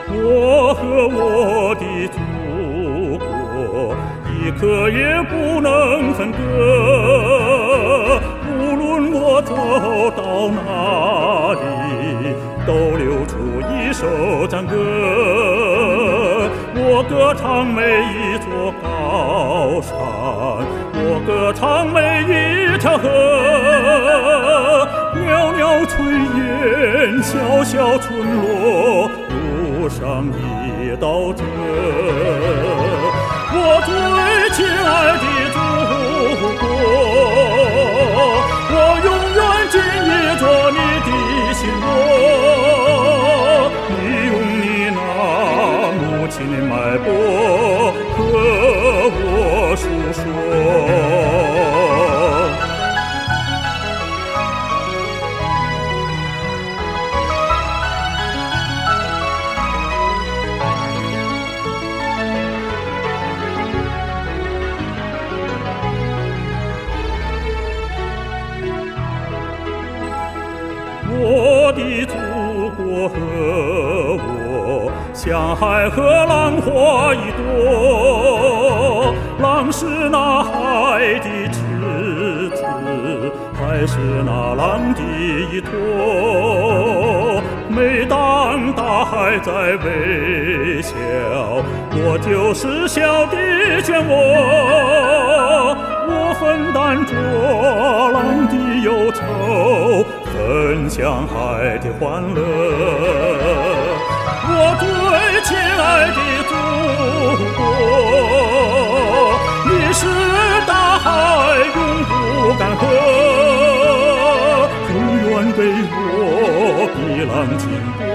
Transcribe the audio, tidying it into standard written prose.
我和我的祖国一刻也不能分割，无论我走到哪里，都流出一首赞歌。我歌唱每一座高山，我歌唱每一条河，袅袅炊烟，小小村落，路上一道辙。我最亲爱的祖国，我永远紧依着你的心窝，你用你那母亲的脉搏和我诉说。我的祖国和我，像海和浪花一朵。浪是那海的赤子，海是那浪的依托。每当大海在微笑，我就是小的漩涡。我分担着浪的忧愁，分享海的欢乐。我最亲爱的祖国，你是大海永不干涸，永远给我碧浪进步